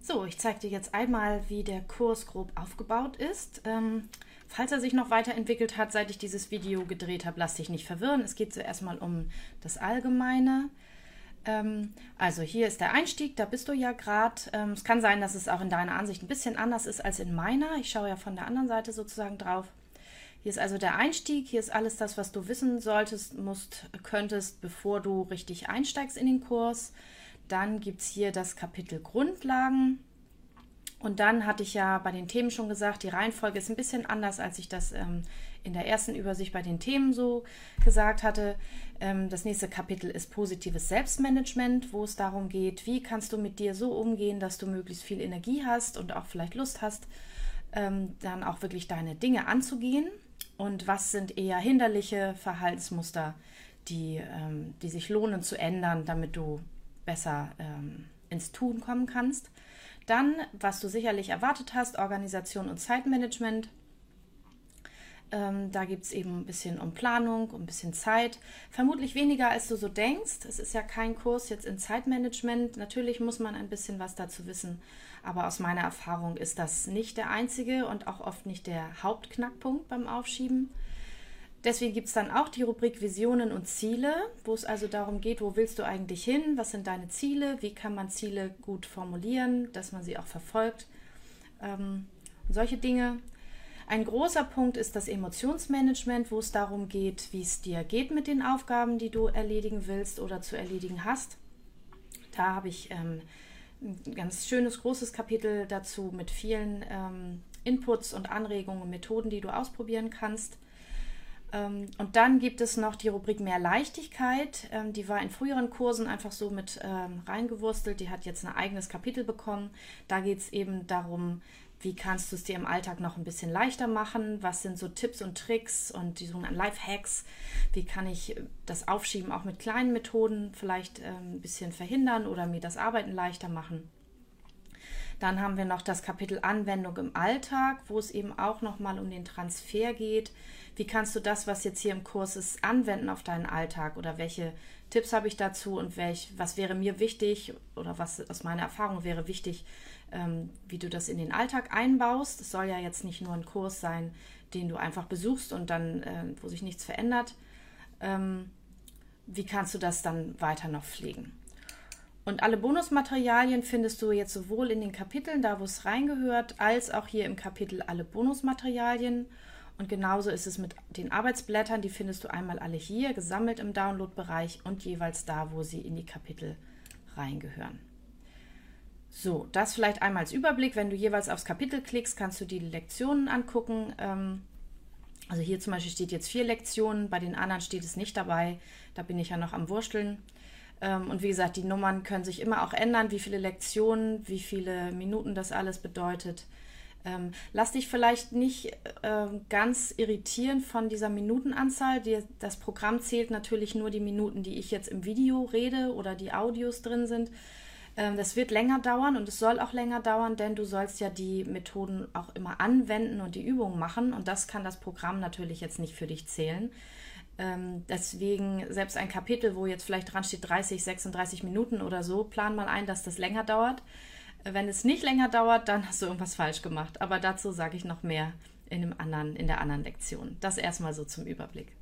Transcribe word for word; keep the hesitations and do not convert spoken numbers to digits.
So, ich zeige dir jetzt einmal, wie der Kurs grob aufgebaut ist. Ähm, falls er sich noch weiterentwickelt hat, seit ich dieses Video gedreht habe, lass dich nicht verwirren. Es geht zuerst mal um das Allgemeine. Ähm, also hier ist der Einstieg, da bist du ja gerade. Ähm, es kann sein, dass es auch in deiner Ansicht ein bisschen anders ist als in meiner. Ich schaue ja von der anderen Seite sozusagen drauf. Hier ist also der Einstieg, hier ist alles das, was du wissen solltest, musst, könntest, bevor du richtig einsteigst in den Kurs. Dann gibt es hier das Kapitel Grundlagen. Und dann hatte ich ja bei den Themen schon gesagt, die Reihenfolge ist ein bisschen anders, als ich das ähm, in der ersten Übersicht bei den Themen so gesagt hatte. Ähm, das nächste Kapitel ist positives Selbstmanagement, wo es darum geht, wie kannst du mit dir so umgehen, dass du möglichst viel Energie hast und auch vielleicht Lust hast, ähm, dann auch wirklich deine Dinge anzugehen. Und was sind eher hinderliche Verhaltensmuster, die, ähm, die sich lohnen zu ändern, damit du besser ähm, ins Tun kommen kannst. Dann, was du sicherlich erwartet hast, Organisation und Zeitmanagement. Ähm, da gibt es eben ein bisschen um Planung, um ein bisschen Zeit. Vermutlich weniger, als du so denkst. Es ist ja kein Kurs jetzt in Zeitmanagement. Natürlich muss man ein bisschen was dazu wissen. Aber aus meiner Erfahrung ist das nicht der einzige und auch oft nicht der Hauptknackpunkt beim Aufschieben. Deswegen gibt es dann auch die Rubrik Visionen und Ziele, wo es also darum geht, wo willst du eigentlich hin, was sind deine Ziele, wie kann man Ziele gut formulieren, dass man sie auch verfolgt, ähm, und solche Dinge. Ein großer Punkt ist das Emotionsmanagement, wo es darum geht, wie es dir geht mit den Aufgaben, die du erledigen willst oder zu erledigen hast. Da habe ich ähm, ein ganz schönes, großes Kapitel dazu mit vielen ähm, Inputs und Anregungen und Methoden, die du ausprobieren kannst. Und dann gibt es noch die Rubrik Mehr Leichtigkeit. Die war in früheren Kursen einfach so mit reingewurstelt. Die hat jetzt ein eigenes Kapitel bekommen. Da geht es eben darum, wie kannst du es dir im Alltag noch ein bisschen leichter machen? Was sind so Tipps und Tricks und die sogenannten Life-Hacks? Wie kann ich das Aufschieben auch mit kleinen Methoden vielleicht ein bisschen verhindern oder mir das Arbeiten leichter machen? Dann haben wir noch das Kapitel Anwendung im Alltag, wo es eben auch nochmal um den Transfer geht. Wie kannst du das, was jetzt hier im Kurs ist, anwenden auf deinen Alltag? Oder welche Tipps habe ich dazu und welch, was wäre mir wichtig oder was aus meiner Erfahrung wäre wichtig, ähm, wie du das in den Alltag einbaust? Es soll ja jetzt nicht nur ein Kurs sein, den du einfach besuchst und dann, äh, wo sich nichts verändert. Ähm, wie kannst du das dann weiter noch pflegen? Und alle Bonusmaterialien findest du jetzt sowohl in den Kapiteln, da wo es reingehört, als auch hier im Kapitel alle Bonusmaterialien. Und genauso ist es mit den Arbeitsblättern, die findest du einmal alle hier, gesammelt im Download-Bereich und jeweils da, wo sie in die Kapitel reingehören. So, das vielleicht einmal als Überblick. Wenn du jeweils aufs Kapitel klickst, kannst du die Lektionen angucken. Also hier zum Beispiel steht jetzt vier Lektionen, bei den anderen steht es nicht dabei. Da bin ich ja noch am Wursteln. Und wie gesagt, die Nummern können sich immer auch ändern, wie viele Lektionen, wie viele Minuten das alles bedeutet. Ähm, lass dich vielleicht nicht äh, ganz irritieren von dieser Minutenanzahl. Die, das Programm zählt natürlich nur die Minuten, die ich jetzt im Video rede oder die Audios drin sind. Ähm, das wird länger dauern und es soll auch länger dauern, denn du sollst ja die Methoden auch immer anwenden und die Übungen machen. Und das kann das Programm natürlich jetzt nicht für dich zählen. Ähm, deswegen, selbst ein Kapitel, wo jetzt vielleicht dran steht dreißig, sechsunddreißig Minuten oder so, plan mal ein, dass das länger dauert. Wenn es nicht länger dauert, dann hast du irgendwas falsch gemacht. Aber dazu sage ich noch mehr in, dem anderen, in der anderen Lektion. Das erstmal so zum Überblick.